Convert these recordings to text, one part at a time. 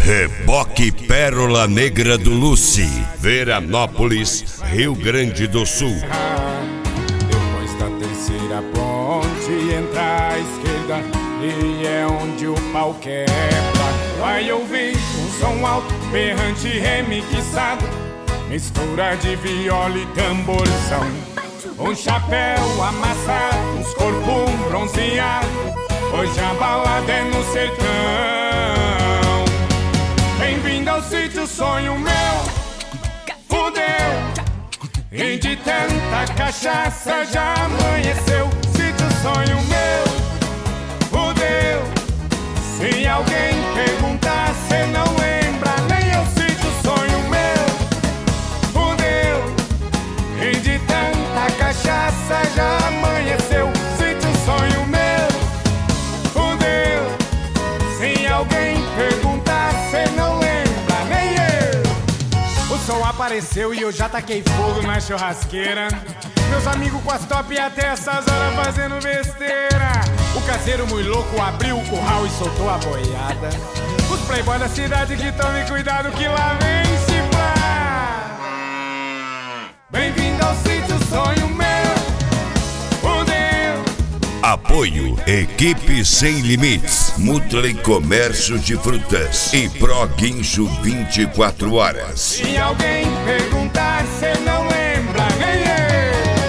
Reboque Pérola Negra do Lucy, Veranópolis, Rio Grande do Sul. Depois da terceira ponte entra à esquerda e é onde o pau quebra. Vai ouvir um som alto, berrante remixado, mistura de viola e tamborzão. Um chapéu amassado, uns corpos bronzeados, hoje a balada é no sertão. Bem-vindo ao sítio sonho meu, fudeu. E de tanta cachaça já amanheceu. Sítio sonho meu, fudeu. Se alguém perguntar, cê não lembra, nem eu. Sítio sonho meu, fudeu. E de tanta cachaça já amanheceu. Sítio sonho meu, fudeu. Se alguém perguntar, cê não lembra, nem eu. O sol apareceu e eu já taquei fogo na churrasqueira. Meus amigos com as top até essas horas fazendo besteira. O caseiro muito louco abriu o curral e soltou a boiada. Os playboys da cidade que tomem cuidado que lá vem chifrar. Bem-vindo ao sítio sonho meu, fudeu. Apoio Equipe Sem Limites, Multley Comércio de Frutas e Pro Guincho 24 horas. Se alguém perguntar, cê não lembra, nem eu.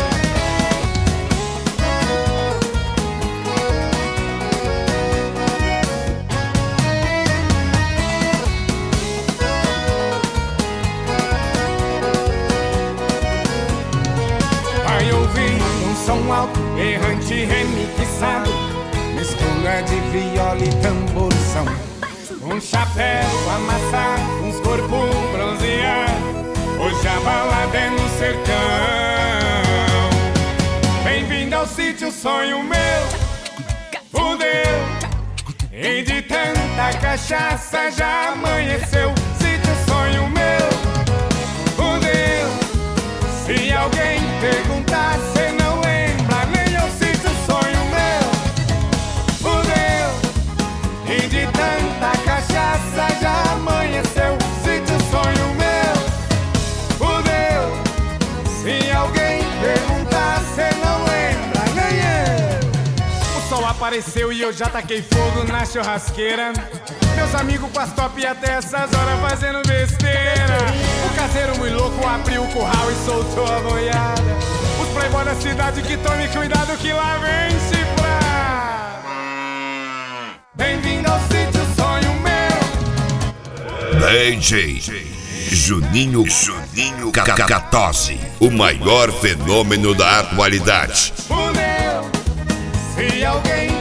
Vai ouvir um som alto, errante, remixado, mistura de viola e tamborzão. Um chapéu amassado, uns corpos bronzeados, hoje a balada é no sertão. Bem-vindo ao sítio sonho meu, fudeu. E de tanta cachaça já amanheceu. Sítio sonho meu, fudeu. Se alguém perguntar, cê não lembra, nem eu. Sítio sonho meu, fudeu. E de tanta cachaça já amanheceu. Sítio sonho meu, fudeu. Se alguém perguntar, cê não lembra, nem eu. O sol apareceu e eu já taquei fogo na churrasqueira. Meus amigos com as top até essas horas fazendo besteira. O caseiro muito louco abriu o curral e soltou a boiada. Os playboys da cidade que tomem cuidado que lá vem chifrar. Bem-vindo ao sítio sonho meu, DJ Juninho Catose, o maior fenômeno da atualidade. fudeu. Se alguém